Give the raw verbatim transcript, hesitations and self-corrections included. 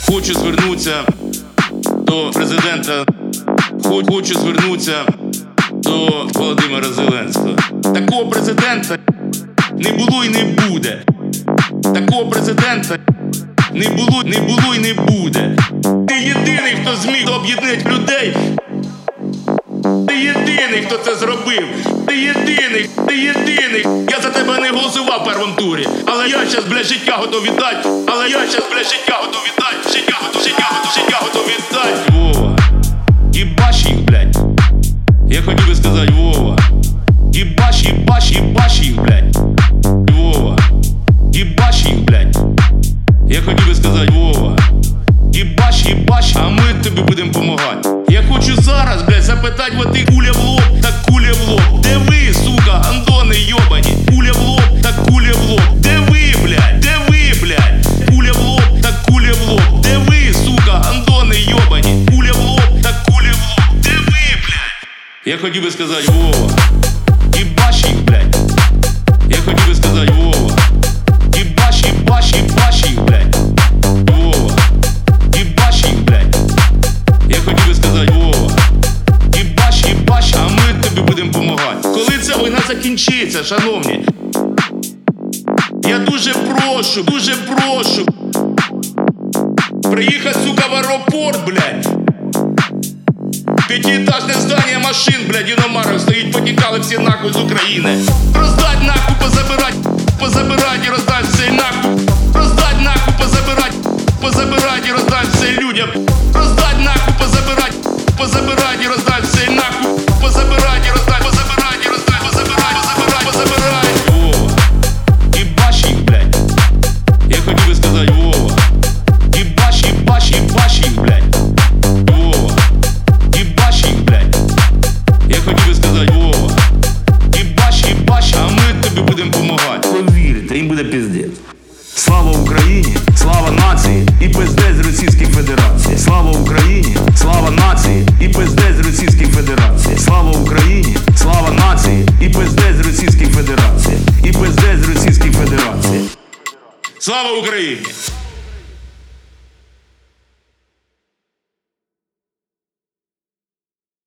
Хочу звернутися до президента, хочу звернутися до Володимира Зеленського. Такого президента не було і не буде. Такого президента не було, не було і не буде. Ти єдиний, хто зміг об'єднати людей. Ти єдиний, хто це зробив. Ти єдиний, ти єдиний. Я за тебе не голосував в першому турі. Але я щас, блядь, життя готов віддати. Але я щас, блядь, життя готов віддати. Життя готов, життя готов, життя готов віддати. Вова, їбаш їх, блядь. Я хотів би сказати, Вова, їбаш, їбаш, їбаш їх, блядь. Вова, їбаш їх, блядь. Я хотів би сказати, Вова, їбаш, їбаш, а ми тобі будемо помагати. Я хочу зараз, блядь, запитати вот ти куля в лоб, так куля в лоб. Де ви, сука, гандони йобані? Куля в лоб, так куля в лоб. Де ви, блядь, де ви, блядь? Куля в лоб, так куля в лоб. Де ви, сука, гандони йобані? Куля в лоб, так куля в лоб. Де ви, блядь? Я хотів би сказати, Вова, їбаш їх, блядь. Я хотів би сказати, Вова, їбаш, їбаш, їбаш їх, блядь. Вова, їбаш їх, блядь. Я хотів би сказати, Вова, їбаш, їбаш, а ми тобі будемо помагати. Коли ця війна закінчиться, шановні, я дуже прошу, дуже прошу приїхати, сука, в аеропорт, блядь. П'ятиэтажне здання машин, блядь, іномарок стоїть, потікали всі нахуй з України. Роздать нахуй, позабирать, позабирать і роздать все нахуй. Роздать нахуй, позабирать, позабирать і роздать все людям. Роздать нахуй, позабирать, позабирать і роздать все нахуй. Позабирать і роздать, позабирать і роздать, позабирать, позабирать, позабирать. Вова, їбаш їх, блядь. Я хотів би сказати, Вова, їбаш, їбаш, їбаш їх, блядь. Вова, їбаш їх, блядь. Я хотів би сказати, Вова, їбаш, їбаш, а ми тобі будемо помагати. Повірте, їм буде пиздець. Слава Україні, слава нації і пиздець з Російської Федерації. Слава Україні, слава нації і пиздець з Російської Федерації. Слава Україні, слава нації і пиздець з Російської Федерації. І пиздець з Російської Федерації. Слава Україні!